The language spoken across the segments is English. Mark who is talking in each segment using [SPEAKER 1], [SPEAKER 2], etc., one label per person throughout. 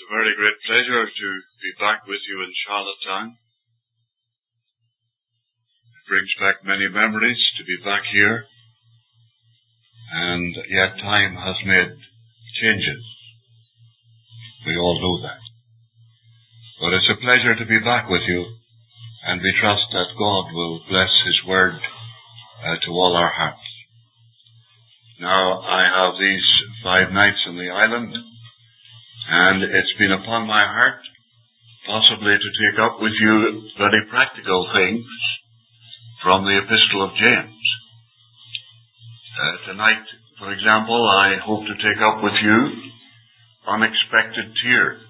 [SPEAKER 1] a very great pleasure to be back with you in Charlottetown. It brings back many memories to be back here, and yet time has made changes. We all know that. But it's a pleasure to be back with you, and we trust that God will bless His Word to all our hearts. Now, I have these 5 nights on the island, and it's been upon my heart possibly to take up with you very practical things from the Epistle of James. Tonight, for example, I hope to take up with you unexpected tears.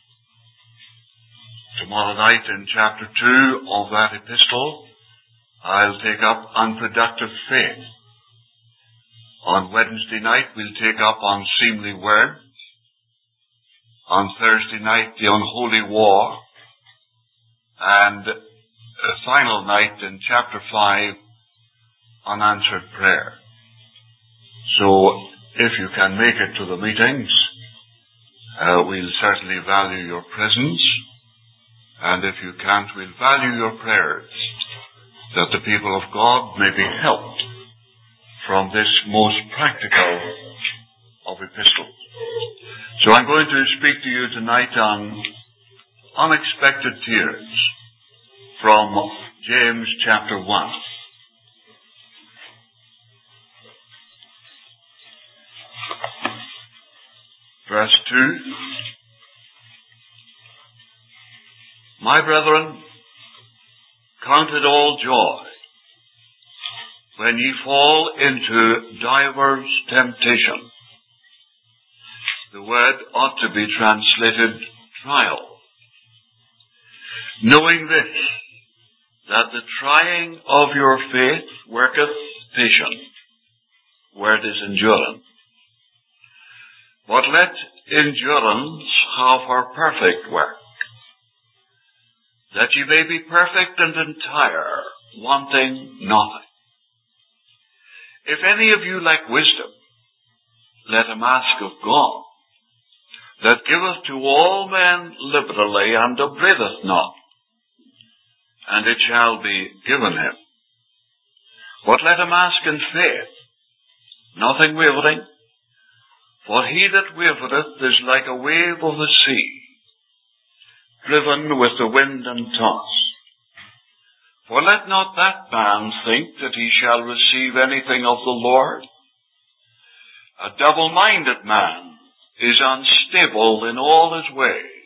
[SPEAKER 1] Tomorrow night in chapter 2 of that epistle, I'll take up unproductive faith. On Wednesday night, we'll take up unseemly words. On Thursday night, the unholy war. And the final night in chapter 5, unanswered prayer. So, if you can make it to the meetings, we'll certainly value your presence. And if you can't, we'll value your prayers, that the people of God may be helped from this most practical of epistles. So I'm going to speak to you tonight on unexpected tears from James chapter 1. Verse 2. My brethren, count it all joy when ye fall into divers temptation. The word ought to be translated trial. Knowing this, that the trying of your faith worketh patience. Word is endurance. But let endurance have her perfect work, that ye may be perfect and entire, wanting nothing. If any of you lack wisdom, let him ask of God, that giveth to all men liberally and upbraideth not, and it shall be given him. But let him ask in faith, nothing wavering, for he that wavereth is like a wave of the sea, driven with the wind and tossed. For let not that man think that he shall receive anything of the Lord. A double-minded man is unstable in all his ways.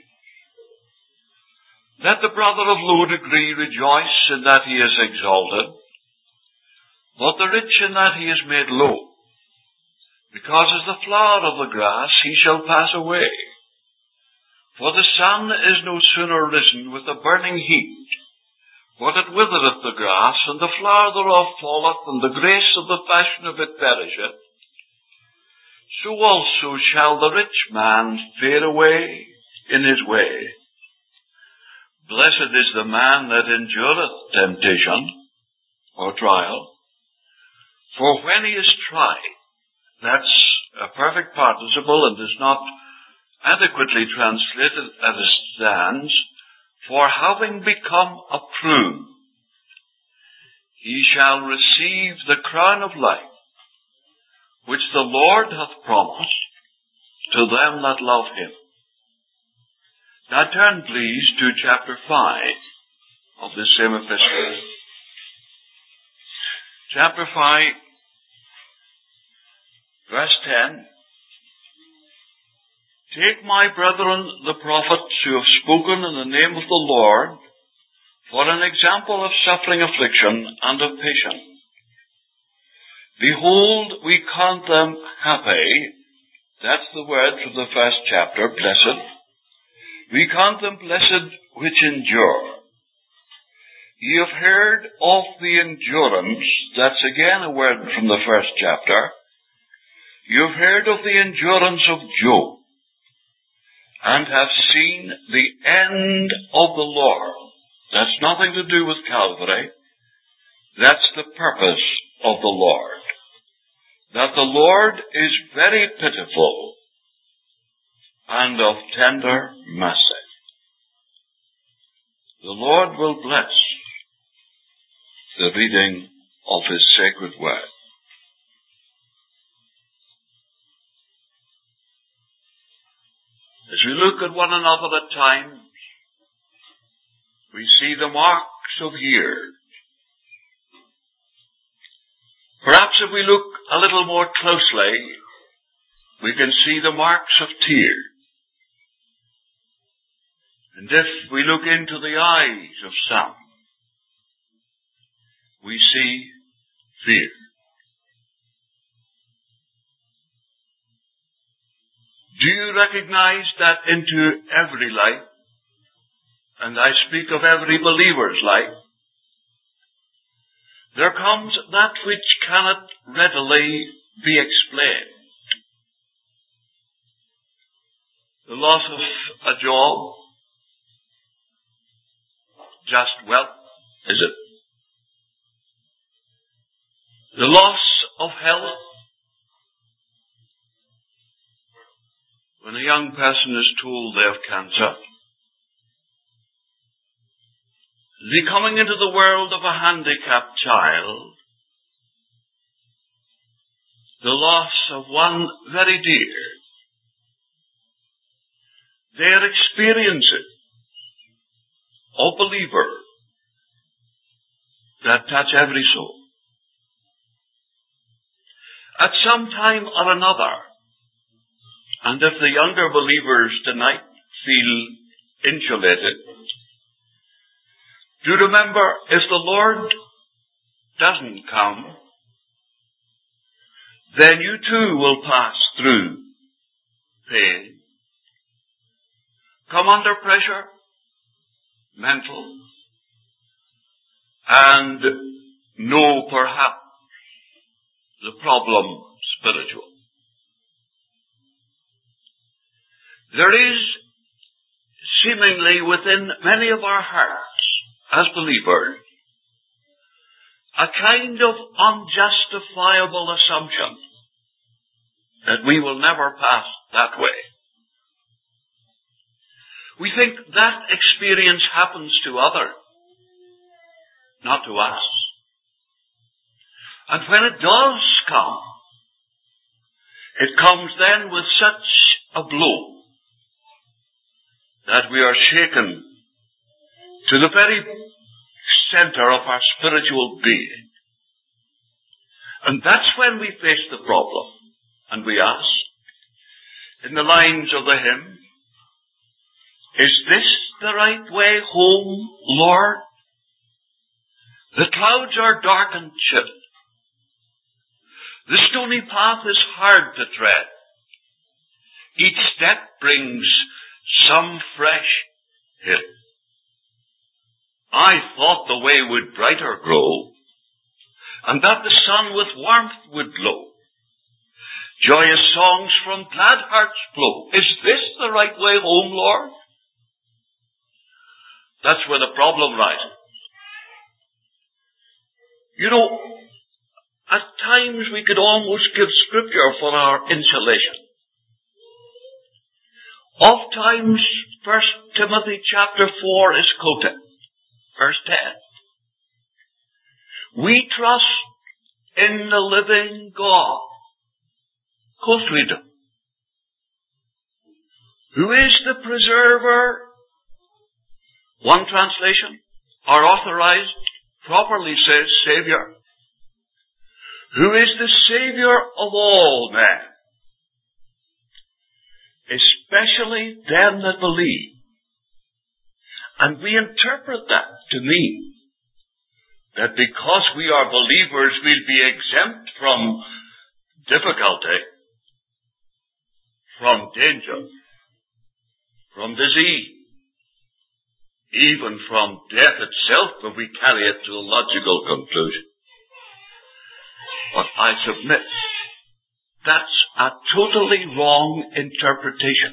[SPEAKER 1] Let the brother of low degree rejoice in that he is exalted, but the rich in that he is made low. Because as the flower of the grass he shall pass away. For the sun is no sooner risen with a burning heat, but it withereth the grass, and the flower thereof falleth, and the grace of the fashion of it perisheth. So also shall the rich man fade away in his way. Blessed is the man that endureth temptation, or trial. For when he is tried, that's a perfect participle and is not adequately translated as it stands, for having become approved, he shall receive the crown of life, which the Lord hath promised to them that love him. Now turn please to chapter 5 of this same epistle. Chapter 5, verse 10. Take my brethren the prophets who have spoken in the name of the Lord for an example of suffering, affliction, and of patience. Behold, we count them happy. That's the word from the first chapter, blessed. We count them blessed which endure. Ye have heard of the endurance, that's again a word from the first chapter. You have heard of the endurance of Job, and have seen the end of the Lord. That's nothing to do with Calvary. That's the purpose of the Lord. That the Lord is very pitiful and of tender mercy. The Lord will bless the reading of His sacred word. As we look at one another at times, we see the marks of years. Perhaps if we look a little more closely, we can see the marks of tears. And if we look into the eyes of some, we see fear. Do you recognize that into every life, and I speak of every believer's life, there comes that which cannot readily be explained? The loss of a job, just wealth, is it? The loss of health. When a young person is told they have cancer, the coming into the world of a handicapped child, the loss of one very dear, their experiences of believer that touch every soul. At some time or another, and if the younger believers tonight feel insulated, do remember, if the Lord doesn't come, then you too will pass through pain, come under pressure, mental, and know perhaps the problem spiritual. There is seemingly within many of our hearts as believers a kind of unjustifiable assumption that we will never pass that way. We think that experience happens to others, not to us. And when it does come, it comes then with such a blow that we are shaken to the very center of our spiritual being. And that's when we face the problem. And we ask, in the lines of the hymn, is this the right way home, Lord? The clouds are dark and chill. The stony path is hard to tread. Each step brings some fresh hill. I thought the way would brighter grow, and that the sun with warmth would glow. Joyous songs from glad hearts flow. Is this the right way home, Lord? That's where the problem rises. You know, at times we could almost give scripture for our insulation. Oft times, 1 Timothy chapter 4 is quoted, verse 10. We trust in the living God. Quote reader. Who is the preserver? One translation, or authorized, properly says Savior. Who is the Savior of all men, especially them that believe. And we interpret that to mean that because we are believers, we'll be exempt from difficulty, from danger, from disease, even from death itself, if we carry it to a logical conclusion. But I submit, that's a totally wrong interpretation.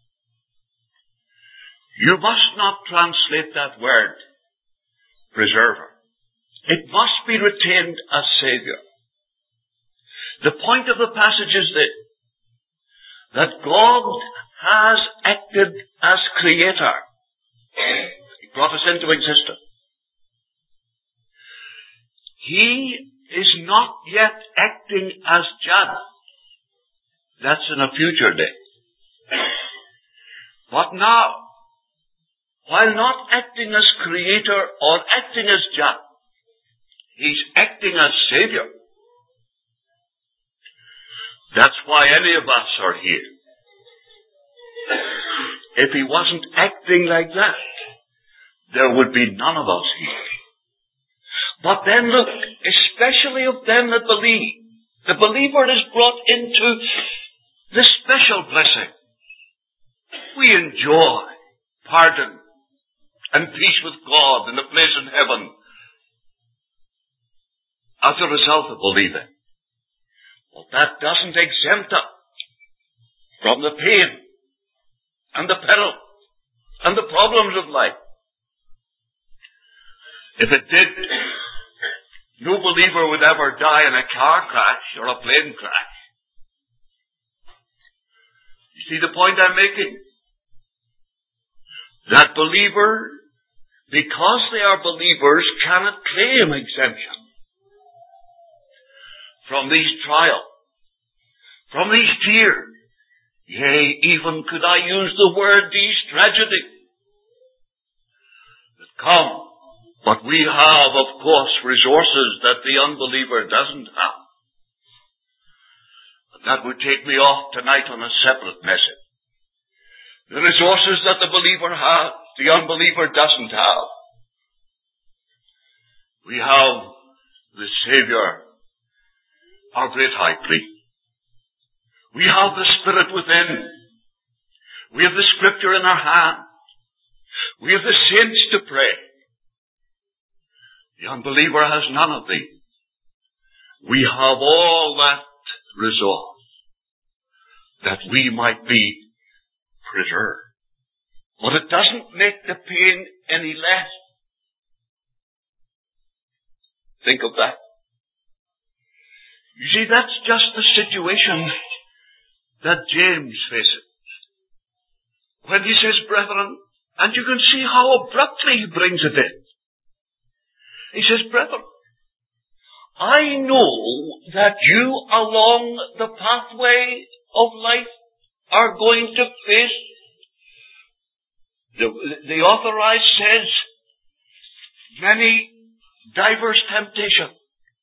[SPEAKER 1] You must not translate that word, preserver. It must be retained as Savior. The point of the passage is this, that God
[SPEAKER 2] has acted as creator. He brought us into existence. He is not yet acting as judge. That's in a future day. But now, while not acting as creator or acting as judge, he's acting as Savior. That's why any of us are here. If he wasn't acting like that, there would be none of us here. But then look, especially of them that believe, the believer is brought into the special blessing. We enjoy pardon and peace with God and a place in heaven as a result of believing. But that doesn't exempt us from the pain and the peril and the problems of life. If it did, no believer would ever die in a car crash or a plane crash. You see the point I'm making? That believer, because they are believers, cannot claim exemption from these trials, from these tears. Yea, even could I use the word, these tragedies that come. But we have, of course, resources that the unbeliever doesn't have. But that would take me off tonight on a separate message. The resources that the believer has, the unbeliever doesn't have. We have the Savior, our great high priest. We have the Spirit within. We have the Scripture in our hand. We have the saints to pray. The unbeliever has none of these. We have all that resource that we might be preserved. But it doesn't make the pain any less. Think of that. You see, that's just the situation that James faces. When he says, brethren, and you can see how abruptly he brings it in. He says, brethren, I know that you along the pathway of life are going to face, the authorized says, many diverse temptations.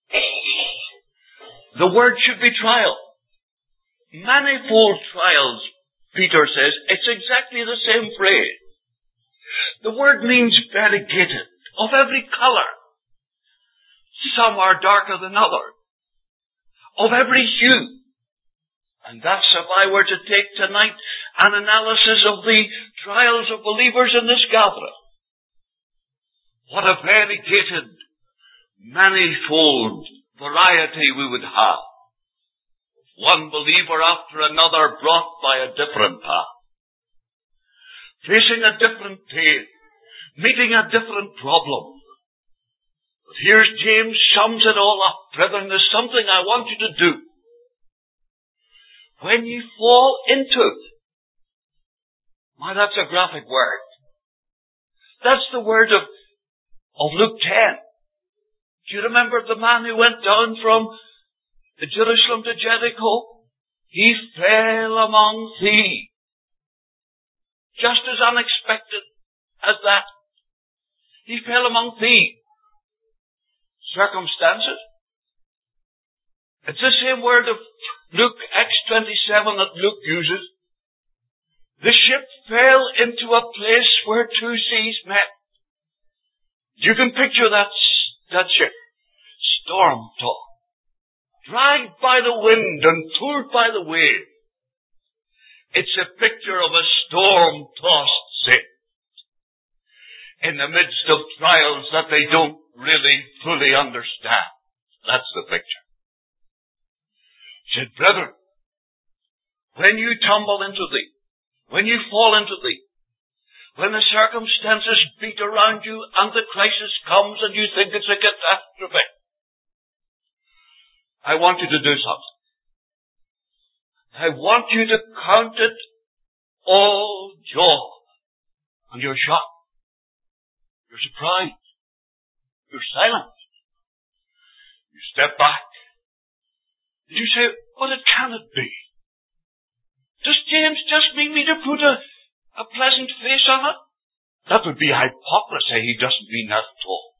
[SPEAKER 2] The word should be trial. Manifold trials, Peter says. It's exactly the same phrase. The word means variegated, of every color. Some are darker than others, of every hue. And thus, if I were to take tonight an analysis of the trials of believers in this gathering, what a variegated, manifold variety we would have. One believer after another brought by a different path, facing a different pain, meeting a different problem. But here's James sums it all up. Brethren, there's something I want you to do. When you fall into it, why, that's a graphic word. That's the word of Luke 10. Do you remember the man who went down from Jerusalem to Jericho? He fell among thieves. Just as unexpected as that. He fell among thieves. Circumstances. It's the same word of Luke, Acts 27 that Luke uses. The ship fell into a place where two seas met. You can picture that ship. Storm-tossed. Dragged by the wind and pulled by the wave. It's a picture of a storm-tossed ship in the midst of trials that they don't really fully understand. That's the picture. He said, brethren, when you tumble into thee, when you fall into thee, when the circumstances beat around you and the crisis comes and you think it's a catastrophe, I want you to do something. I want you to count it all joy. And you're shocked. You're surprised. You're silent. You step back. And you say, but it cannot be. Does James just mean me to put a pleasant face on it? That would be hypocrisy. He doesn't mean that at all.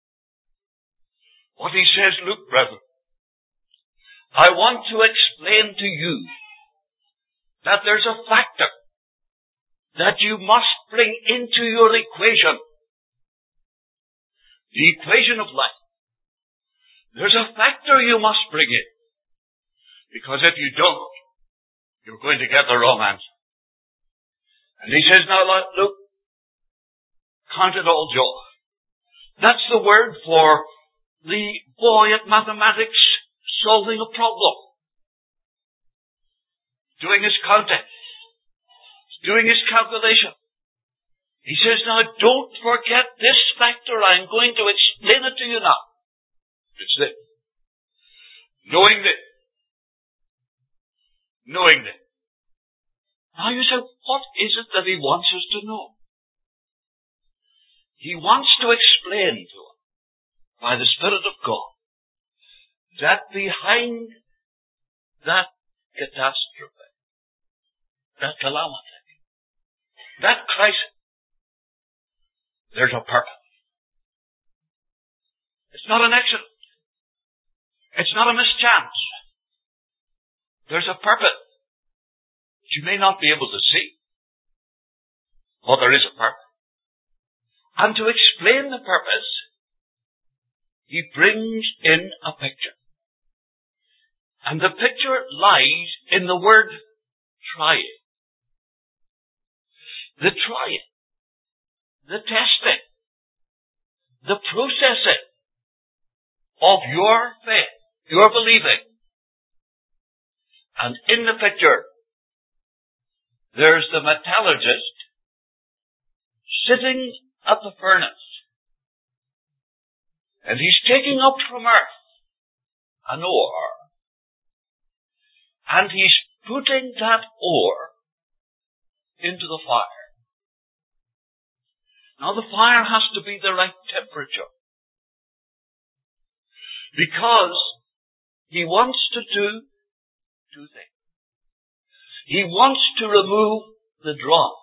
[SPEAKER 2] What he says, look, brethren, I want to explain to you that there's a factor that you must bring into your equation. The equation of life. There's a factor you must bring in. Because if you don't, you're going to get the wrong answer. And he says, now look, count it all joy. That's the word for the boy at mathematics solving a problem. Doing his counting. Doing his calculation. He says, now don't forget this factor. I'm going to explain it to you now. It's this. Knowing this. Knowing this. Now you say, what is it that he wants us to know? He wants to explain to us, by the Spirit of God, that behind that catastrophe, that calamity, that crisis, there's a purpose. It's not an accident. It's not a mischance. There's a purpose that you may not be able to see, but there is a purpose. And to explain the purpose, he brings in a picture. And the picture lies in the word trying. The trying, the testing, the processing of your faith, your believing. And in the picture, there's the metallurgist sitting at the furnace. And he's taking up from earth an ore. And he's putting that ore into the fire. Now the fire has to be the right temperature. Because he wants to do two things. He wants to remove the dross.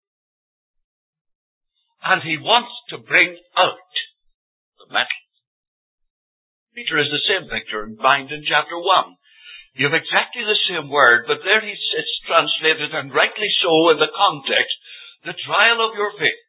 [SPEAKER 2] And he wants to bring out the metal. Peter is the same picture found in chapter 1. You have exactly the same word, but there it's translated, and rightly so in the context, the trial of your faith.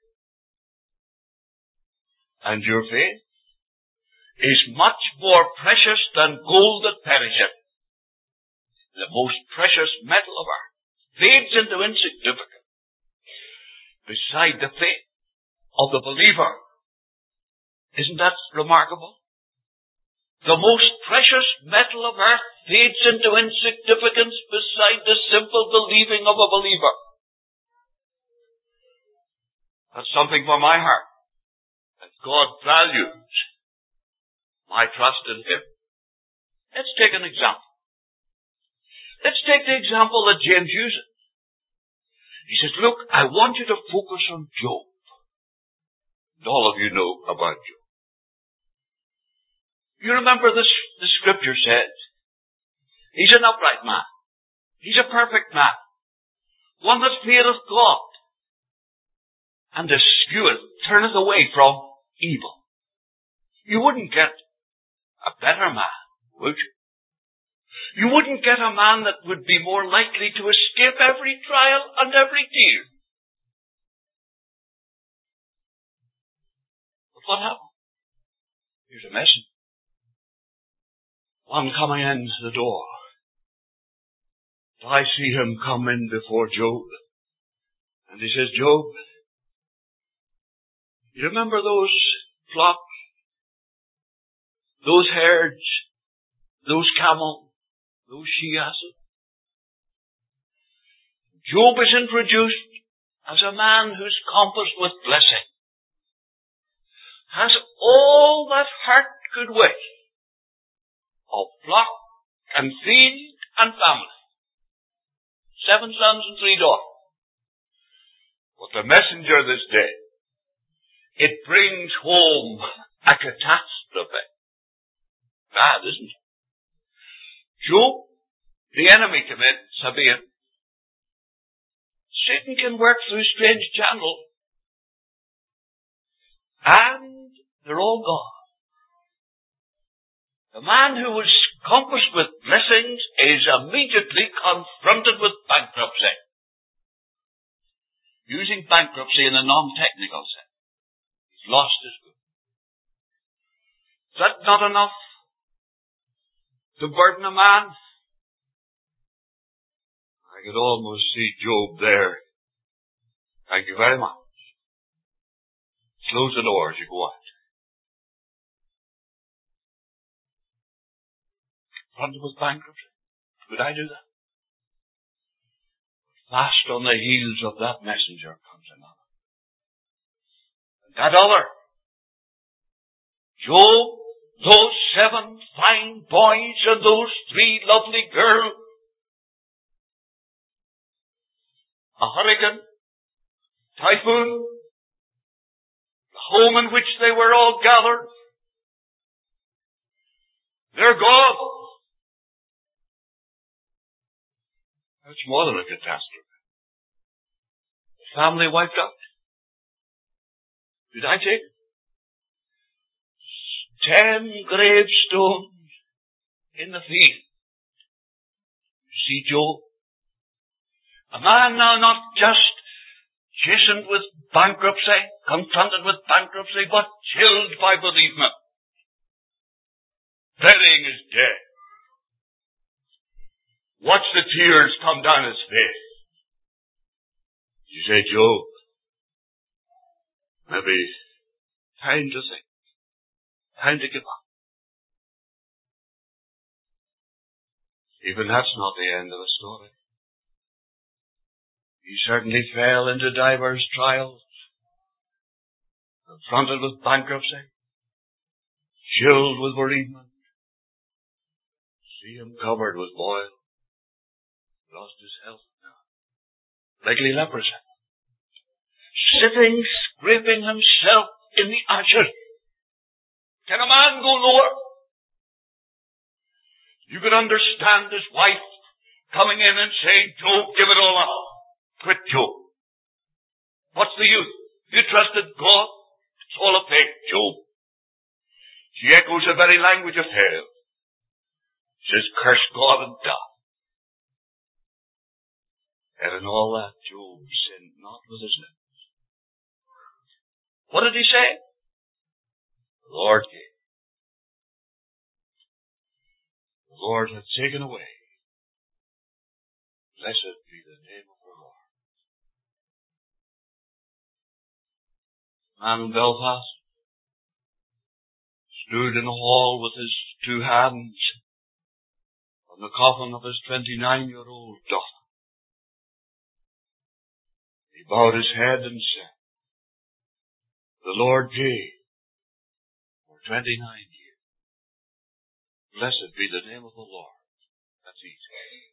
[SPEAKER 2] And your faith is much more precious than gold that perisheth. The most precious metal of earth fades into insignificance beside the faith of the believer. Isn't that remarkable? The most precious metal of earth fades into insignificance beside the simple believing of a believer. That's something for my heart. That God values my trust in Him. Let's take an example. Let's take the example that James uses. He says, look, I want you to focus on Job. And all of you know about Job. You remember this, the scripture says, he's an upright man. He's a perfect man. One that feareth God. And escheweth, turneth away from evil. You wouldn't get a better man, would you? You wouldn't get a man that would be more likely to escape every trial and every tear. But what happened? Here's a message. One coming in the door. I see him come in before Job. And he says, Job, you remember those flocks? Those herds? Those camels? Those she-asses? Job is introduced as a man who's compassed with blessing. Has all that heart could wish of flock and field and family. 7 sons and 3 daughters. But the messenger this day, it brings home a catastrophe. Bad, isn't it? Job, the enemy came in, Sabaean. Satan can work through strange channels. And they're all gone. The man who was compassed with blessings is immediately confronted with bankruptcy. Using bankruptcy in a non-technical sense. He's lost his goods. Is that not enough to burden a man? I could almost see Job there. Thank you very much. Close the door as you go out. Confronted with bankruptcy. Could I do that? Fast on the heels of that messenger comes another. And that other. Job, those 7 fine boys and those 3 lovely girls. A hurricane, typhoon, the home in which they were all gathered. They're gone. That's more than a catastrophe. The family wiped out. Did I take it? 10 gravestones in the field. You see, Job, a man now not just chastened with bankruptcy, confronted with bankruptcy, but chilled by bereavement. Burying his dead. Watch the tears come down his face. You say, Job, maybe time to think. Time to give up. Even that's not the end of the story. He certainly fell into divers trials, confronted with bankruptcy, chilled with bereavement. See him covered with boil, lost his health now, likely leprosy, sitting, scraping himself in the ashes. Can a man go lower? You could understand his wife coming in and saying, Job, give it all up. Quit, Job. What's the use? You trusted God. It's all a fake, Job. She echoes the very language of hell. She says, curse God and die. And in all that, Job sinned not with his lips. What did he say? The Lord gave. The Lord hath taken away. Blessed be the name of the Lord. Man in Belfast stood in the hall with his 2 hands on the coffin of his 29-year-old daughter. He bowed his head and said, the Lord gave for 29 years. Blessed be the name of the Lord. That's easy.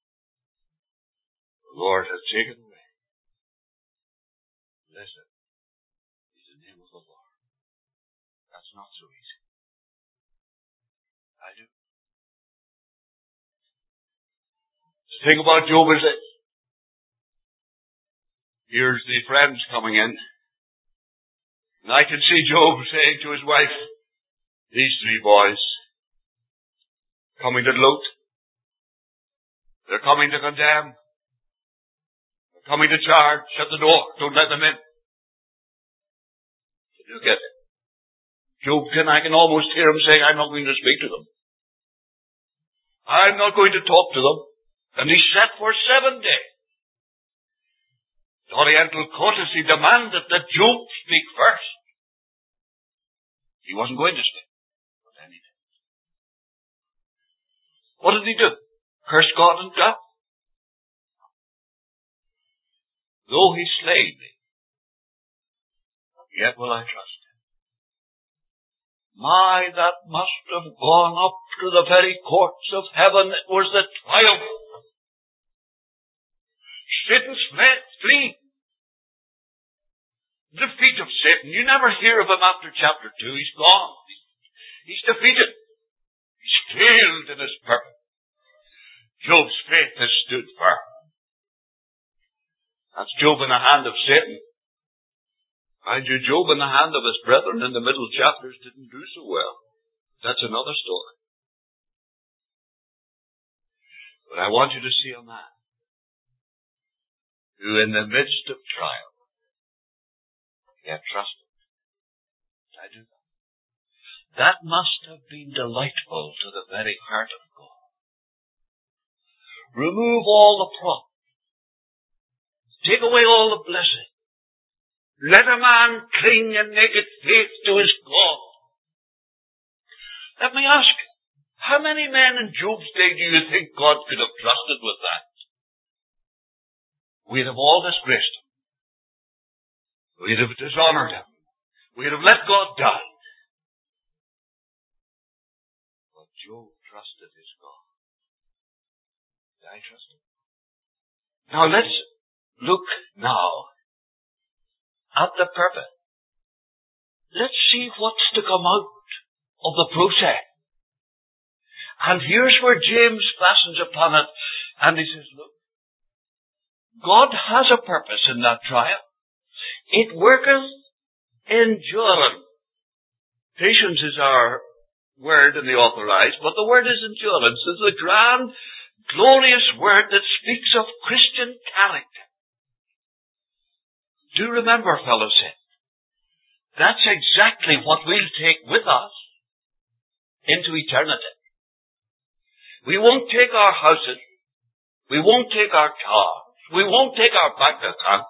[SPEAKER 2] The Lord has taken away. Blessed be the name of the Lord. That's not so easy. I do. The thing about Job is this. Here's the friends coming in. And I can see Job saying to his wife, these 3 boys coming to loot. They're coming to condemn. They're coming to charge. Shut the door. Don't let them in. Did you get it? Job I can almost hear him saying, I'm not going to speak to them. I'm not going to talk to them. And he sat for 7 days. The Oriental courtesy demanded that Job speak first. He wasn't going to speak. But then he did. What did he do? Curse God and die? Though he slay me, yet will I trust him. My, that must have gone up to the very courts of heaven. It was the triumph. Satan's flee. defeat of Satan. You never hear of him after chapter 2. He's gone. He's defeated. He's failed in his purpose. Job's faith has stood firm. That's Job in the hand of Satan. Mind you, Job in the hand of his brethren in the middle chapters didn't do so well. That's another story. But I want you to see a man who in the midst of trial yet trusted. I do that. That must have been delightful to the very heart of God. Remove all the problems. Take away all the blessing. Let a man cling in naked faith to his God. Let me ask you, how many men in Job's day do you think God could have trusted with that? We'd have all disgraced him. We'd have dishonored him. We'd have let God down. But Job trusted his God. I trust him. Now let's look now at the purpose. Let's see what's to come out of the process. And here's where James fastens upon it, and he says, look, God has a purpose in that trial. It worketh endurance. Patience is our word in the Authorized, but the word is endurance. It's a grand, glorious word that speaks of Christian character. Do remember, fellow saints, that's exactly what we'll take with us into eternity. We won't take our houses. We won't take our cars. We won't take our bank account.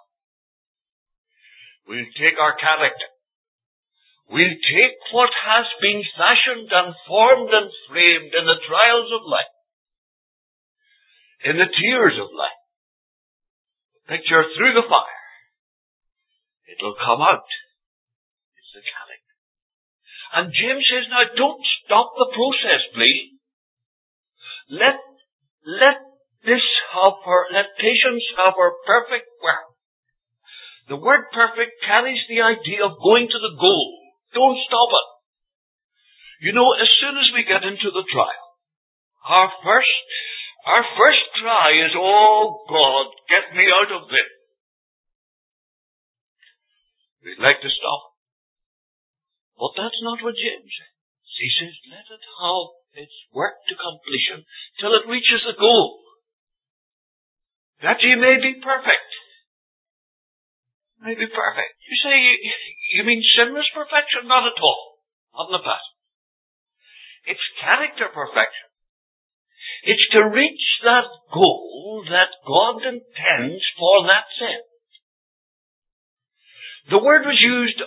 [SPEAKER 2] We'll take our character. We'll take what has been fashioned and formed and framed in the trials of life, in the tears of life. Picture through the fire. It'll come out. It's the character. And James says, now don't stop the process, please. Let patience have her perfect work. The word perfect carries the idea of going to the goal. Don't stop it. You know, as soon as we get into the trial, our first cry is, oh God, get me out of this. We'd like to stop. But that's not what James says. He says, let it have its work to completion till it reaches the goal, that ye may be perfect. May be perfect. You say, you mean sinless perfection? Not at all. Not in the past. It's character perfection. It's to reach that goal that God intends for that sin. The word was used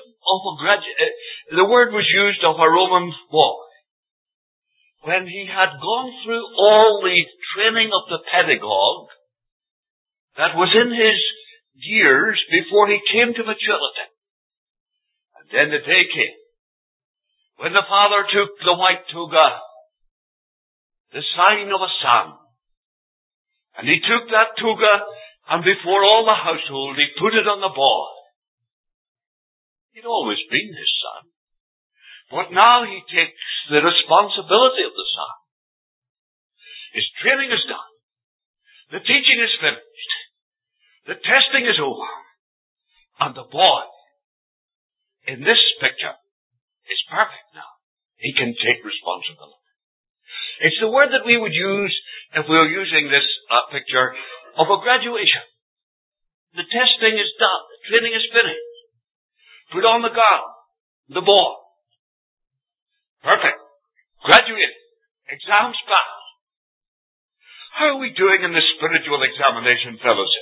[SPEAKER 2] of a Roman boy when he had gone through all the training of the pedagogue that was in his years before he came to maturity. And then the day came when the father took the white toga, the sign of a son, and he took that toga, and before all the household he put it on the boy. He'd always been his son, but now he takes the responsibility of the son. His training is done. The teaching is finished. The testing is over. And the boy, in this picture, is perfect now. He can take responsibility. It's the word that we would use if we were using this picture of a graduation. The testing is done. The training is finished. Put on the gown. The boy. Perfect. Graduate. Exams passed. How are we doing in the spiritual examination fellowship?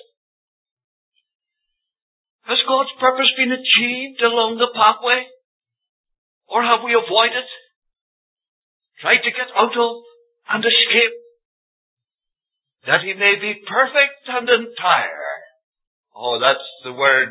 [SPEAKER 2] Has God's purpose been achieved along the pathway? Or have we avoided? Tried to get out of and escape? That he may be perfect and entire. Oh, that's the word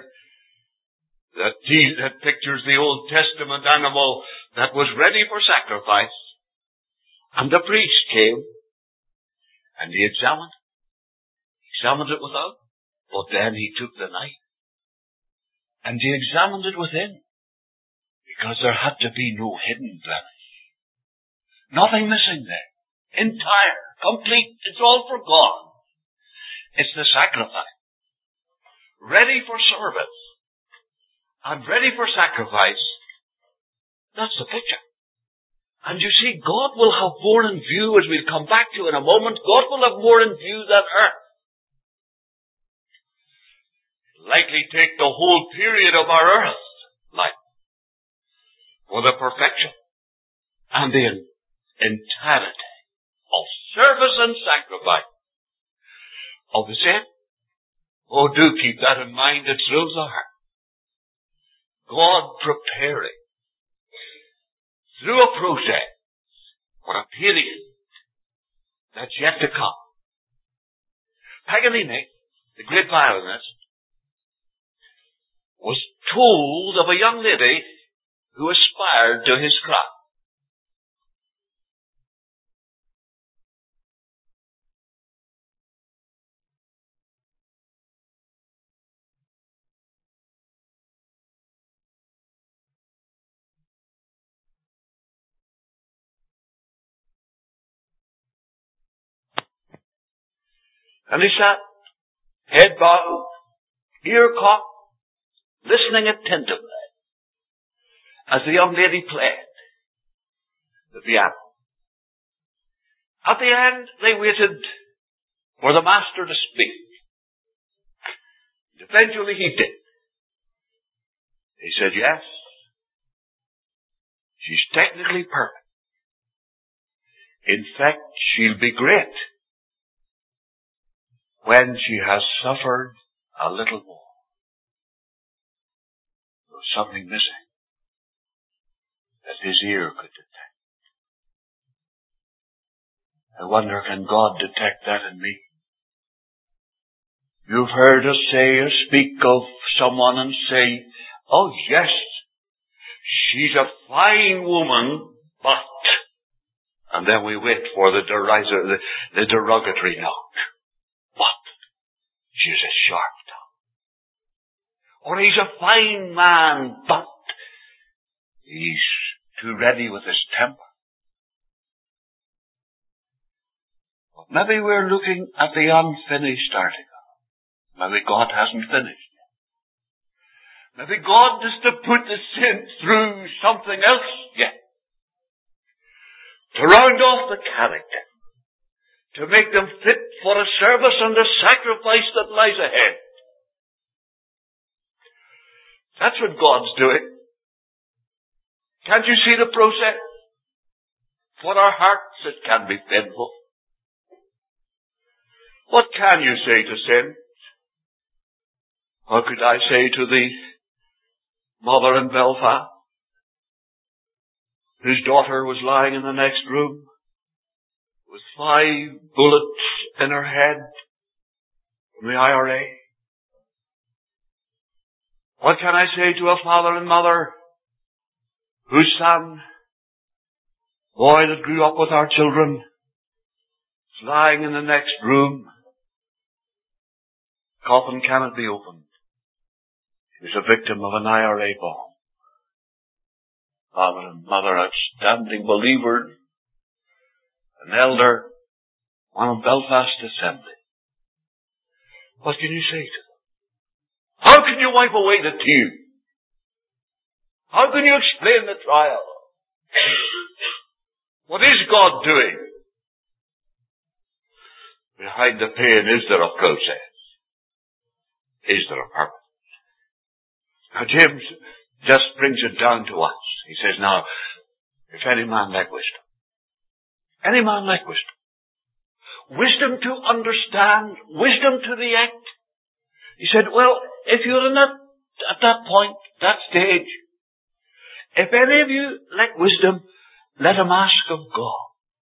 [SPEAKER 2] that pictures the Old Testament animal that was ready for sacrifice. And the priest came and he examined it without, but then he took the knife And he examined it within, because there had to be no hidden blemish. Nothing missing there. Entire, complete. It's all for God. It's the sacrifice. Ready for service. And ready for sacrifice. That's the picture. And you see, God will have more in view, as we'll come back to in a moment. God will have more in view than earth. Likely take the whole period of our earth life for the perfection and the entirety of service and sacrifice of the saint. Oh, do keep that in mind. It thrills the heart. God preparing through a process for a period that's yet to come. Paganini, the great violinist, was told of a young lady who aspired to his craft. And he sat, head bowed, ear cocked, listening attentively as the young lady played the piano. At the end, they waited for the master to speak. Eventually he did. He said, yes, she's technically perfect. In fact, she'll be great when she has suffered a little more. There was something missing that his ear could detect. I wonder, can God detect that in me? You've heard us say or speak of someone and say, oh yes, she's a fine woman, but, and then we wait for the derogatory note. But, she's a sharp tongue. Or he's a fine man, but he's too ready with his temper. But maybe we're looking at the unfinished article. Maybe God hasn't finished yet. Maybe God is to put the sin through something else yet. To round off the character. To make them fit for a service and a sacrifice that lies ahead. That's what God's doing. Can't you see the process? For our hearts it can be painful. What can you say to sin? What could I say to the mother in Belfast, whose daughter was lying in the next room with 5 bullets in her head from the IRA? What can I say to a father and mother whose son, boy that grew up with our children, is lying in the next room? Coffin cannot be opened. He was a victim of an IRA bomb. Father and mother, outstanding believers, an elder, one of Belfast Assembly. What can you say to them? How can you wipe away the tears? How can you explain the trial? What is God doing? Behind the pain, is there a process? Is there a purpose? Now James just brings it down to us. He says, now, if any man lack wisdom. Any man lack wisdom. Wisdom to understand, wisdom to react. He said, well, if you're at that point, that stage, if any of you lack wisdom, let him ask of God.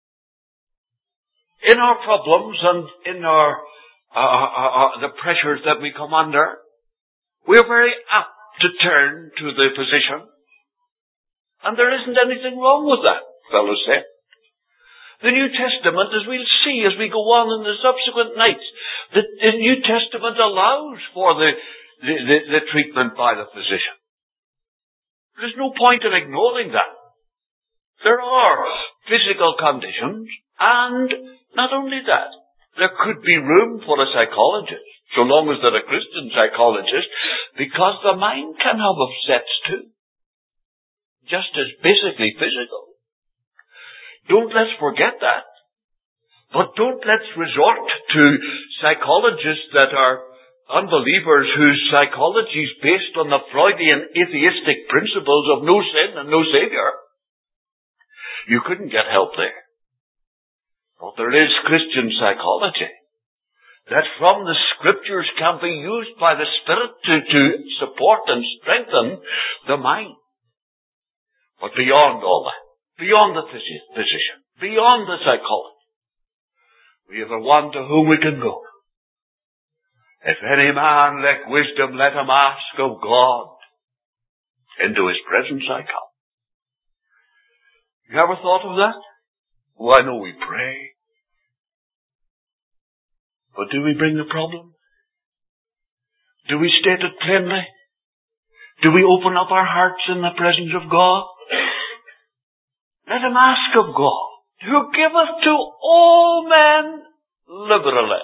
[SPEAKER 2] In our problems and in our the pressures that we come under, we're very apt to turn to the physician. And there isn't anything wrong with that, fellows say. The New Testament, as we'll see as we go on in the subsequent nights, the New Testament allows for the the treatment by the physician. There's no point in ignoring that. There are physical conditions, and not only that, there could be room for a psychologist, so long as they're a Christian psychologist, because the mind can have upsets too, just as basically physical. Don't let's forget that. But don't let's resort to psychologists that are unbelievers whose psychology is based on the Freudian atheistic principles of no sin and no Savior. You couldn't get help there. But there is Christian psychology that from the Scriptures can be used by the Spirit to support and strengthen the mind. But beyond all that, beyond the physician, beyond the psychologist, we have a one to whom we can go. If any man lack wisdom, let him ask of God. Into his presence I come. You ever thought of that? Oh, I know we pray. But do we bring the problem? Do we state it plainly? Do we open up our hearts in the presence of God? Let him ask of God, who giveth to all men liberally.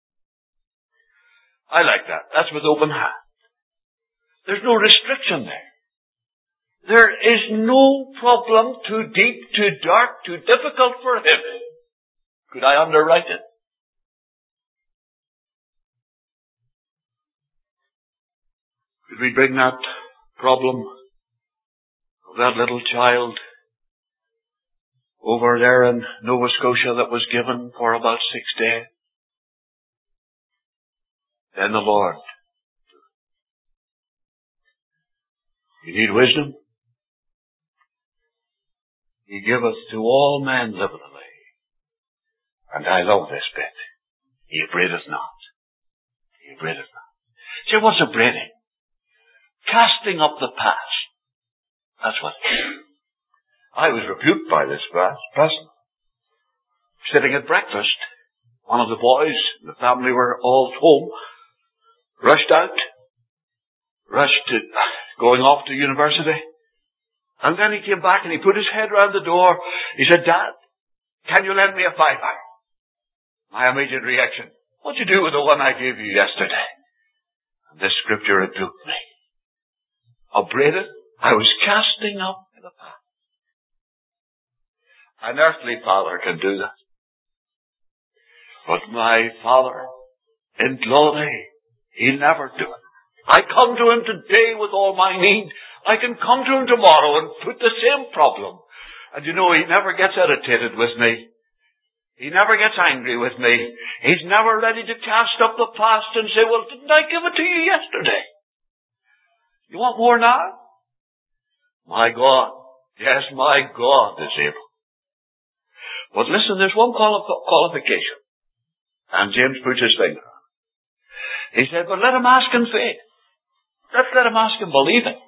[SPEAKER 2] I like that. That's with open hand. There's no restriction there. There is no problem too deep, too dark, too difficult for him. Could I underwrite it? Could we bring that problem of that little child over there in Nova Scotia that was given for about 6 days? Then the Lord. You need wisdom? He giveth to all men liberally. And I love this bit. He upbraideth not. He upbraideth not. See, what's upbraiding? Casting up the past. That's what it is. I was rebuked by this person. Sitting at breakfast, one of the boys in the family were all home, rushed to going off to university. And then he came back and he put his head round the door. He said, Dad, can you lend me a $5? My immediate reaction, what'd you do with the one I gave you yesterday? And this scripture rebuked me. Upbraided, I was casting up the past. An earthly father can do that. But my Father in glory, He'll never do it. I come to Him today with all my need. I can come to Him tomorrow and put the same problem. And you know, He never gets irritated with me. He never gets angry with me. He's never ready to cast up the past and say, well, didn't I give it to you yesterday? You want more now? My God. Yes, my God is able. But listen, there's one qualification. And James puts his finger on it. He said, but let him ask in faith. Let's let him ask in believing.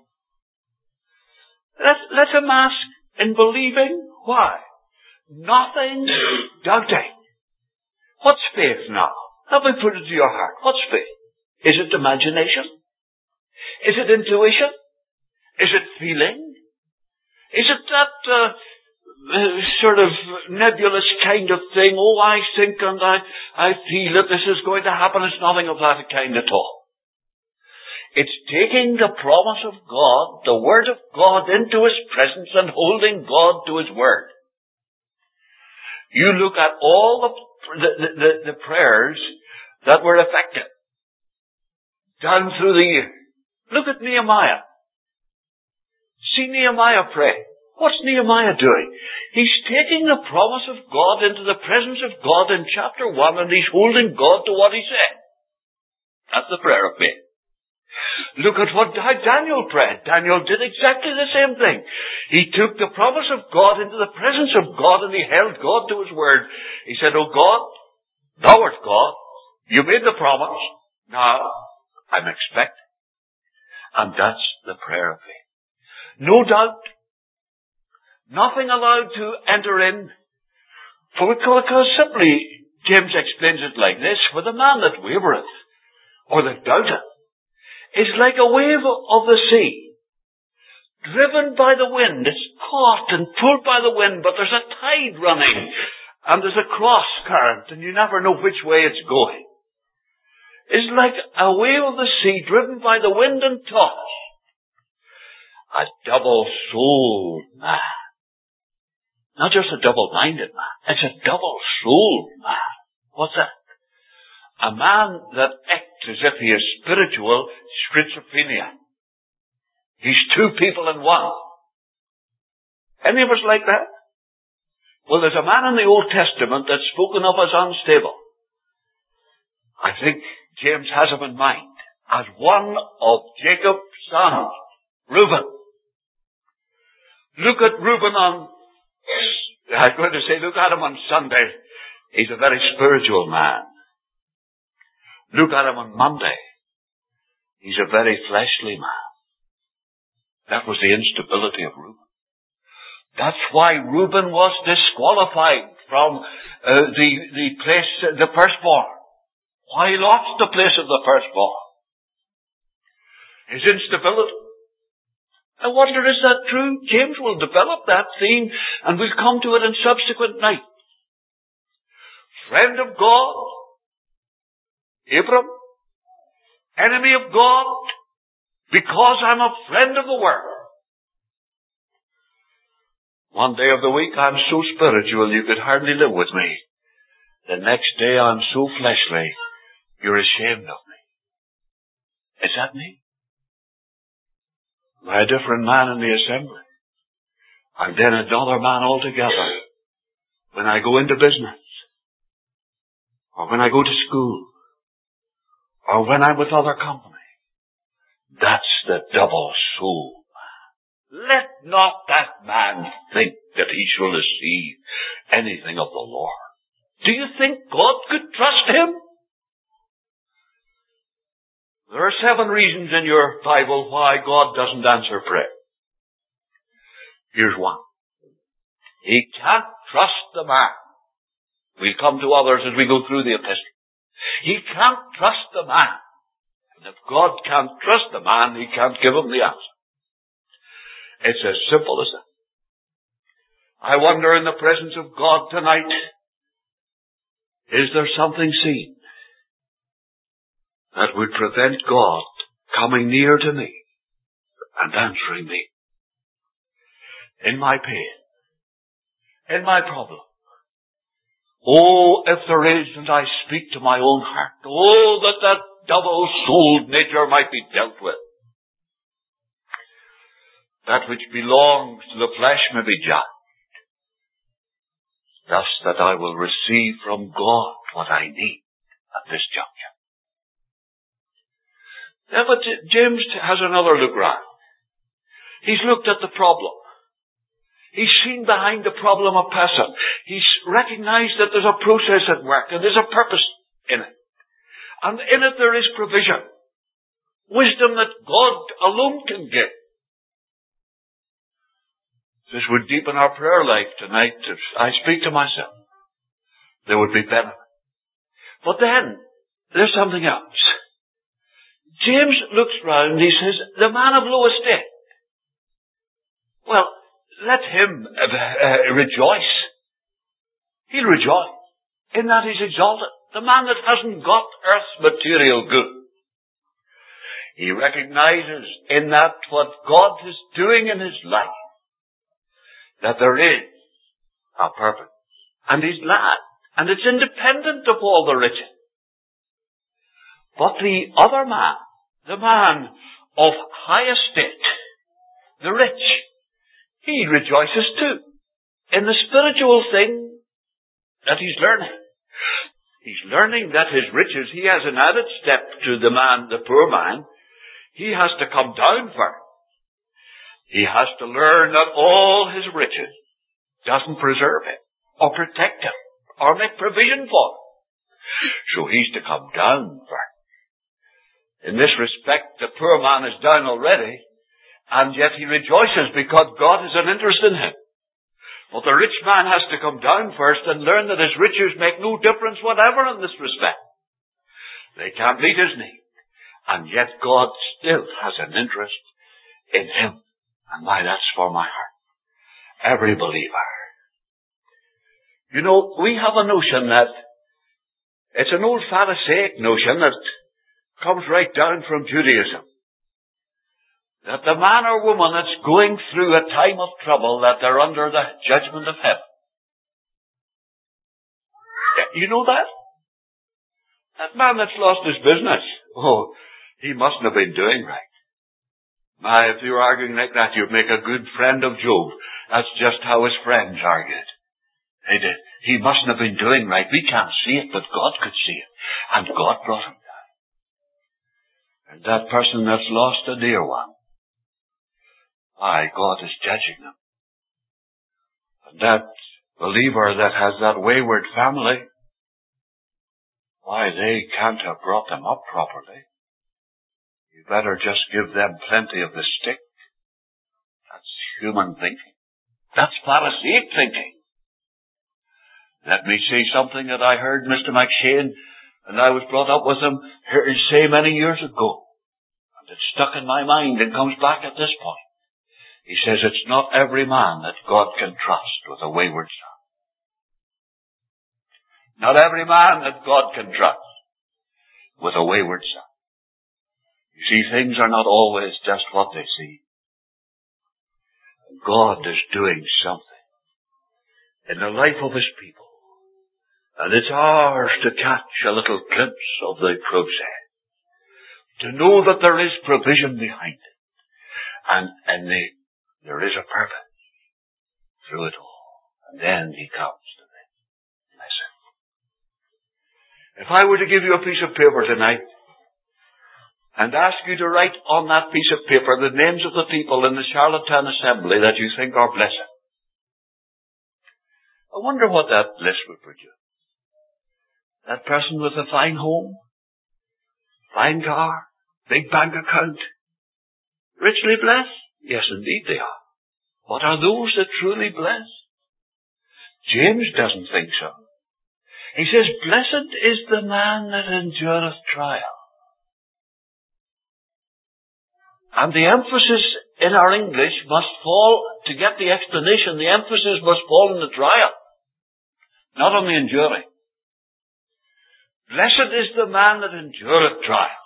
[SPEAKER 2] Let him ask in believing. Why? Nothing doubting. What's faith now? Let me put it to your heart. What's faith? Is it imagination? Is it intuition? Is it feeling? Is it that sort of nebulous kind of thing? Oh, I think and I feel that this is going to happen. It's nothing of that kind at all. It's taking the promise of God, the Word of God, into His presence and holding God to His Word. You look at all the prayers that were effective down through the year. Look at Nehemiah. See Nehemiah pray. What's Nehemiah doing? He's taking the promise of God into the presence of God in chapter 1 and he's holding God to what he said. That's the prayer of faith. Look at what Daniel prayed. Daniel did exactly the same thing. He took the promise of God into the presence of God and he held God to His word. He said, oh God, Thou art God. You made the promise. Now, I'm expecting. And that's the prayer of faith. No doubt. Nothing allowed to enter in. Because simply, James explains it like this, for the man that wavereth, or that doubteth, is like a wave of the sea, driven by the wind. It's caught and pulled by the wind, but there's a tide running, and there's a cross current, and you never know which way it's going. It's like a wave of the sea driven by the wind and tossed. A double-souled man. Not just a double-minded man. It's a double-souled man. What's that? A man that acts as if he is spiritual schizophrenia. He's two people in one. Any of us like that? Well, there's a man in the Old Testament that's spoken of as unstable. I think James has him in mind as one of Jacob's sons, Reuben. Look at Reuben I'm going to say, look at him on Sunday. He's a very spiritual man. Look at him on Monday. He's a very fleshly man. That was the instability of Reuben. That's why Reuben was disqualified from the place, the firstborn. Why he lost the place of the firstborn. His instability. I wonder, is that true? James will develop that theme, and we'll come to it in subsequent nights. Friend of God, Abram, enemy of God, because I'm a friend of the world. One day of the week I'm so spiritual you could hardly live with me. The next day I'm so fleshly you're ashamed of me. Is that me? Am I a different man in the assembly? I'm then another man altogether when I go into business, or when I go to school, or when I'm with other company. That's the double soul man. Let not that man think that he shall receive anything of the Lord. Do you think God could trust him? There are 7 reasons in your Bible why God doesn't answer prayer. Here's one. He can't trust the man. We'll come to others as we go through the epistle. He can't trust the man. And if God can't trust the man, he can't give him the answer. It's as simple as that. I wonder, in the presence of God tonight, is there something seen that would prevent God coming near to me and answering me in my pain, in my problem? Oh, if there is, and I speak to my own heart, oh, that double-souled nature might be dealt with. That which belongs to the flesh may be judged, thus that I will receive from God what I need at this juncture. Yeah, but James has another look round. He's looked at the problem. He's seen behind the problem a person. He's recognized that there's a process at work and there's a purpose in it. And in it there is provision. Wisdom that God alone can give. This would deepen our prayer life tonight. If I speak to myself, there would be benefit. But then, there's something else. James looks round, he says, the man of low estate. Well, let him rejoice. He'll rejoice in that he's exalted. The man that hasn't got earth's material good. He recognizes in that what God is doing in his life, that there is a purpose. And he's glad. And it's independent of all the riches. But the other man, the man of high estate, the rich, he rejoices too in the spiritual thing that he's learning. He's learning that his riches, he has an added step to the man, the poor man. He has to come down first. He has to learn that all his riches doesn't preserve him, or protect him, or make provision for him. So he's to come down first. In this respect, the poor man is down already, and yet he rejoices because God has an interest in him. But the rich man has to come down first and learn that his riches make no difference whatever in this respect. They can't meet his need. And yet God still has an interest in him. And why, that's for my heart. Every believer. You know, we have a notion that it's an old Pharisaic notion that comes right down from Judaism. That the man or woman that's going through a time of trouble, that they're under the judgment of heaven. You know that? That man that's lost his business, oh, he mustn't have been doing right. Now, if you were arguing like that, you'd make a good friend of Job. That's just how his friends argued. They did. He mustn't have been doing right. We can't see it, but God could see it. And God brought him down. And that person that's lost a dear one, why, God is judging them. And that believer that has that wayward family, why, they can't have brought them up properly. You better just give them plenty of the stick. That's human thinking. That's Pharisaic thinking. Let me say something that I heard Mr. McShane, and I was brought up with him, say many years ago. And it's stuck in my mind and comes back at this point. He says, it's not every man that God can trust with a wayward son. Not every man that God can trust with a wayward son. You see, things are not always just what they seem. God is doing something in the life of his people. And it's ours to catch a little glimpse of the process. To know that there is provision behind it. And there is a purpose through it all. And then he comes to this. Listen. If I were to give you a piece of paper tonight and ask you to write on that piece of paper the names of the people in the Charlottetown Assembly that you think are blessed, I wonder what that list would produce. That person with a fine home, fine car, big bank account, richly blessed? Yes, indeed they are. But are those that truly bless? James doesn't think so. He says, blessed is the man that endureth trial. And the emphasis in our English must fall, to get the explanation, the emphasis must fall on the trial, not on the enduring. Blessed is the man that endureth trial.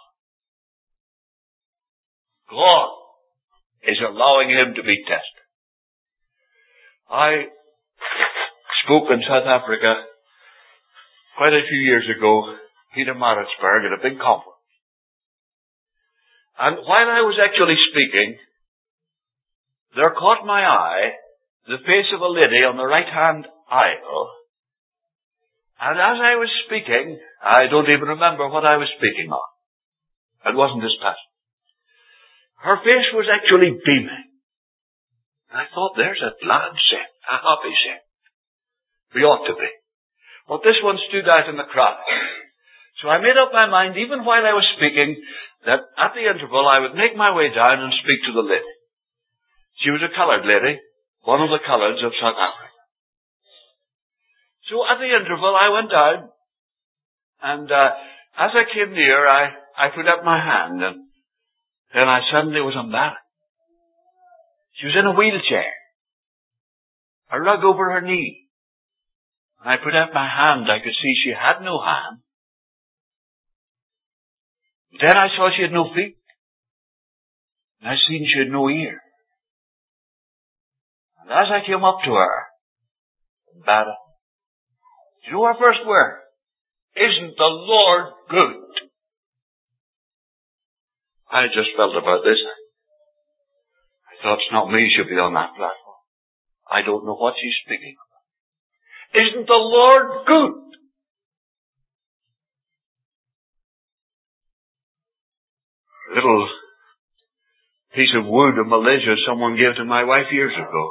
[SPEAKER 2] God is allowing him to be tested. I spoke in South Africa quite a few years ago, Pietermaritzburg, at a big conference. And while I was actually speaking, there caught my eye the face of a lady on the right-hand aisle. And as I was speaking, I don't even remember what I was speaking on. It wasn't this passage. Her face was actually beaming. I thought, there's a glad saint, a happy saint. We ought to be. But this one stood out in the crowd. So I made up my mind, even while I was speaking, that at the interval I would make my way down and speak to the lady. She was a coloured lady, one of the coloureds of South Africa. So at the interval I went down, and as I came near, I put up my hand, and then I suddenly was embarrassed. She was in a wheelchair, a rug over her knee. When I put out my hand, I could see she had no hand. Then I saw she had no feet. And I seen she had no ear. And as I came up to her, embarrassed, do you know her first word? Isn't the Lord good? I just felt about this. I thought, it's not me should be on that platform. I don't know what she's speaking about. Isn't the Lord good? A little piece of wood in Malaysia someone gave to my wife years ago.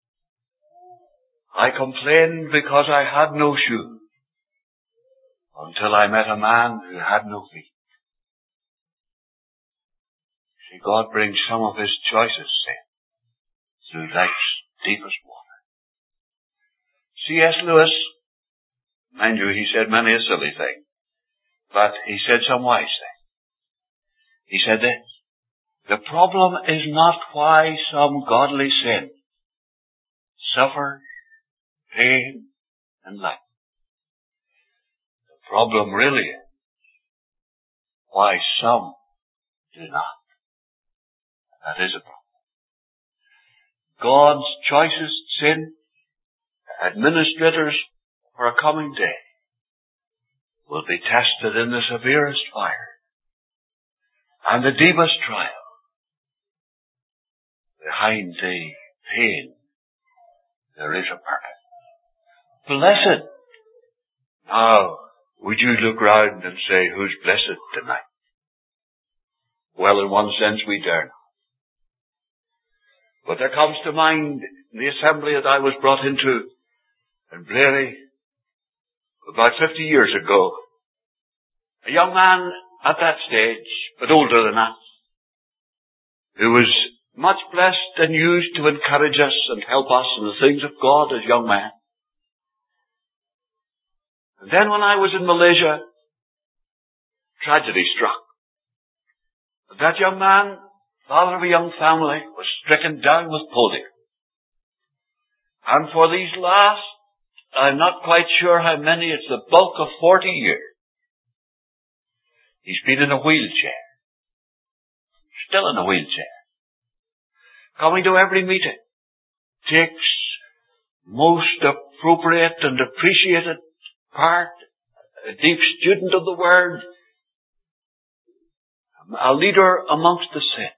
[SPEAKER 2] I complained because I had no shoes until I met a man who had no feet. See, God brings some of his choicest sin through life's deepest water. C.S. Lewis, mind you, he said many a silly thing, but he said some wise thing. He said this: the problem is not why some godly sin suffers pain and life. The problem really is why some do not. That is a problem. God's choicest sin administrators for a coming day will be tested in the severest fire and the deepest trial. Behind the pain, there is a purpose. Blessed. Now, would you look round and say, who's blessed tonight? Well, in one sense, we dare not. But there comes to mind the assembly that I was brought into in Blairey about 50 years ago. A young man at that stage, but older than that, who was much blessed and used to encourage us and help us in the things of God as young men. And then when I was in Malaysia, tragedy struck. That young man, father of a young family, was stricken down with polio. And for these last, I'm not quite sure how many, it's the bulk of 40 years, he's been in a wheelchair. Still in a wheelchair. Coming to every meeting. Takes most appropriate and appreciated part. A deep student of the Word. A leader amongst the saints.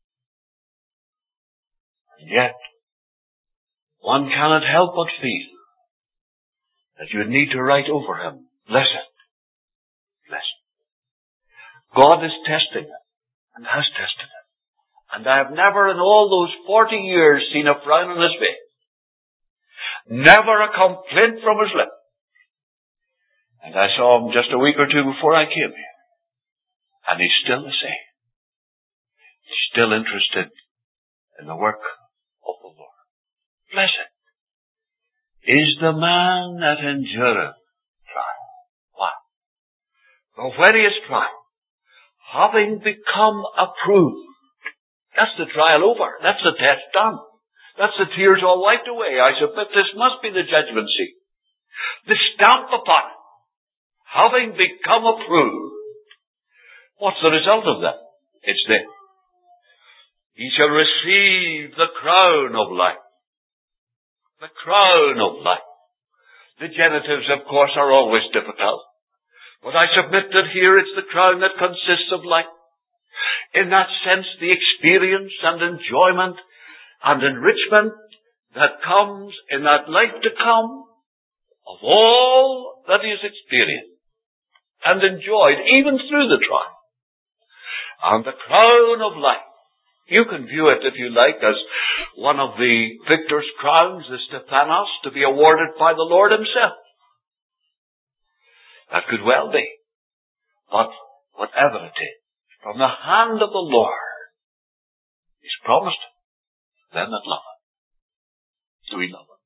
[SPEAKER 2] And yet, one cannot help but feel that you need to write over him, blessed, blessed. God is testing him, and has tested him. And I have never in all those 40 years seen a frown on his face. Never a complaint from his lips. And I saw him just a week or two before I came here. And he's still the same. He's still interested in the work of the Lord. Blessed is the man that endureth trial. Why? For when he is tried, having become approved, that's the trial over. That's the test done. That's the tears all wiped away. I submit this must be the judgment seat. The stamp upon it. Having become approved. What's the result of that? It's this. He shall receive the crown of life. The crown of life. The genitives, of course, are always difficult. But I submit that here it's the crown that consists of life. In that sense, the experience and enjoyment and enrichment that comes in that life to come of all that is experienced and enjoyed, even through the trial. And the crown of life. You can view it, if you like, as one of the victor's crowns, the Stephanos, to be awarded by the Lord himself. That could well be. But whatever it is, from the hand of the Lord, is promised to them that love him. Do we love him?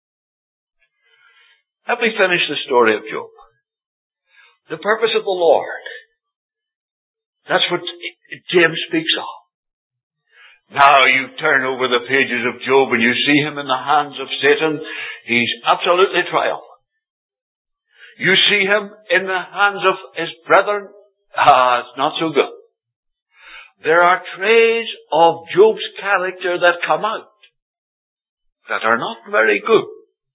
[SPEAKER 2] Let me finish the story of Job. The purpose of the Lord. That's what James speaks of. Now you turn over the pages of Job and you see him in the hands of Satan. He's absolutely triumphant. You see him in the hands of his brethren. It's not so good. There are traits of Job's character that come out that are not very good.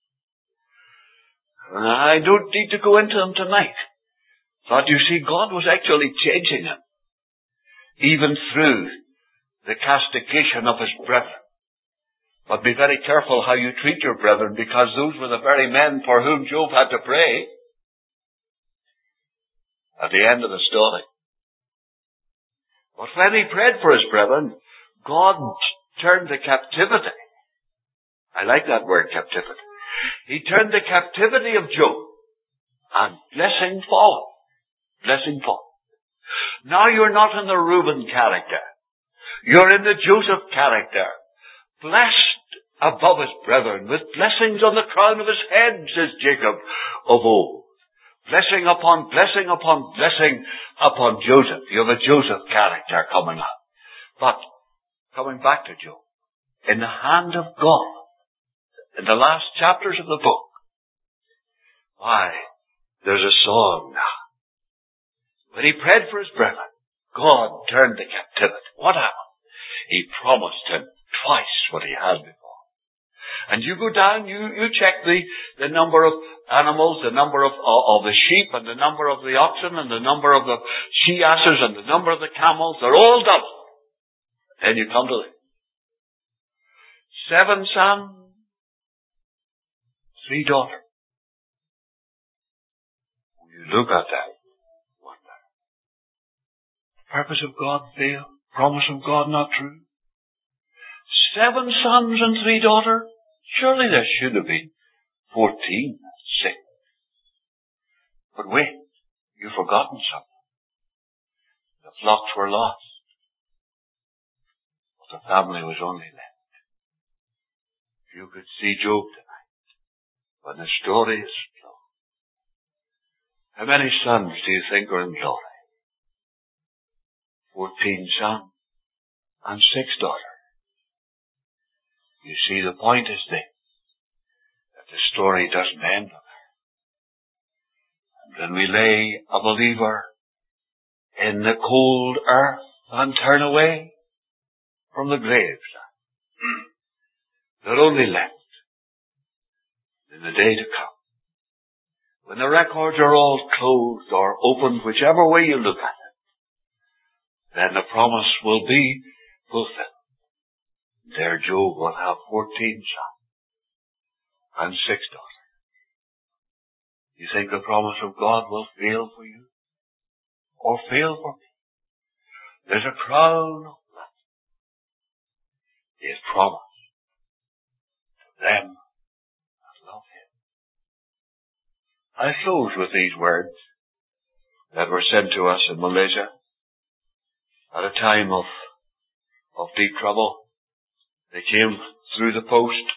[SPEAKER 2] I don't need to go into them tonight. But you see, God was actually changing him. Even through the castigation of his brethren. But be very careful how you treat your brethren, because those were the very men for whom Job had to pray at the end of the story. But when he prayed for his brethren, God turned the captivity. I like that word, captivity. He turned the captivity of Job, and blessing followed. Blessing followed. Now you're not in the Reuben character. You're in the Joseph character. Blessed above his brethren, with blessings on the crown of his head, says Jacob of old. Blessing upon blessing upon blessing upon Joseph. You have a Joseph character coming up. But, coming back to Job, in the hand of God, in the last chapters of the book, why, there's a song now. When he prayed for his brethren, God turned the captivity. What happened? He promised him twice what he had before. And you go down, you check the number of animals, the number of the sheep, and the number of the oxen, and the number of the she-asses, and the number of the camels. They're all double. Then you come to 7 sons, 3 daughters. When you look at that, wonder. Purpose of God failed. Promise of God not true. 7 sons and 3 daughters. Surely there should have been 14, 6. But wait, you've forgotten something. The flocks were lost, but the family was only left. If you could see Job tonight, when the story is told, how many sons do you think are in glory? 14 sons and 6 daughters. You see, the point is this, that the story doesn't end there. And when we lay a believer in the cold earth and turn away from the graves, they're only left in the day to come. When the records are all closed or opened, whichever way you look at it, then the promise will be fulfilled. There Job will have 14 sons and 6 daughters. You think the promise of God will fail for you? Or fail for me? There's a crown of blessing. He has promised to them that love Him. I close with these words that were sent to us in Malaysia at a time of deep trouble. They came through the post.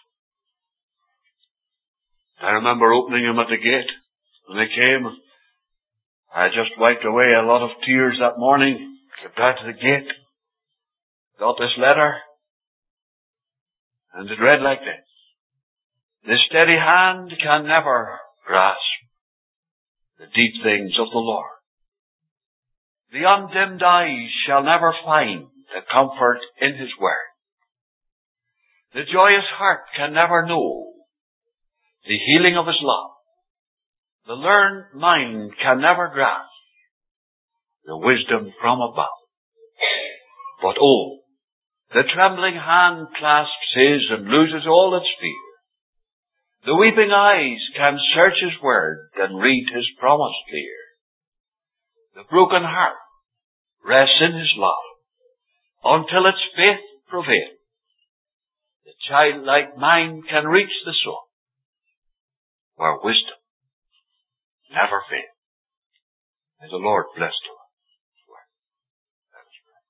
[SPEAKER 2] I remember opening them at the gate. When they came, I just wiped away a lot of tears that morning, came down to the gate, got this letter, and it read like this. The steady hand can never grasp the deep things of the Lord. The undimmed eyes shall never find the comfort in His word. The joyous heart can never know the healing of His love. The learned mind can never grasp the wisdom from above. But oh, the trembling hand clasps His and loses all its fear. The weeping eyes can search His word and read His promise clear. The broken heart rests in His love until its faith prevails. The childlike mind can reach the soul where wisdom never fails. May the Lord bless to us. Let us pray.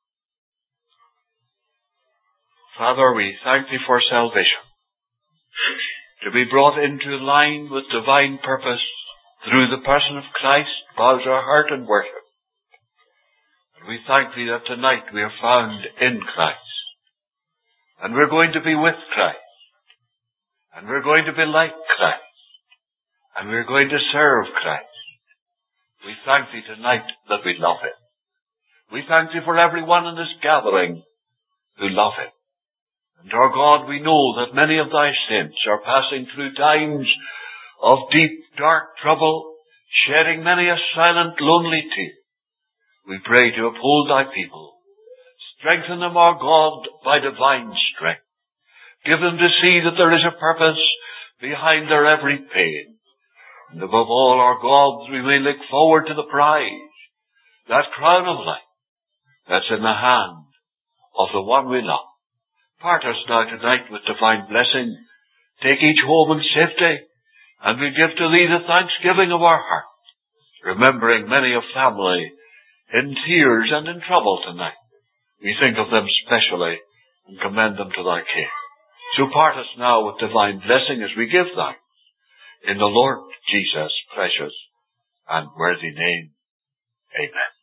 [SPEAKER 2] Father, we thank Thee for salvation, to be brought into line with divine purpose through the person of Christ, bows our heart and worship. And we thank Thee that tonight we are found in Christ. And we're going to be with Christ. And we're going to be like Christ. And we're going to serve Christ. We thank Thee tonight that we love Him. We thank Thee for everyone in this gathering who love Him. And our God, we know that many of Thy saints are passing through times of deep, dark trouble, shedding many a silent, lonely tear. We pray to uphold Thy people. Strengthen them, our God, by divine strength. Give them to see that there is a purpose behind their every pain. And above all, our God, we may look forward to the prize, that crown of life that's in the hand of the one we love. Part us now tonight with divine blessing. Take each home in safety, and we give to Thee the thanksgiving of our heart, remembering many a family in tears and in trouble tonight. We think of them specially and commend them to Thy care. So part us now with divine blessing as we give thanks in the Lord Jesus' precious
[SPEAKER 1] and worthy name. Amen.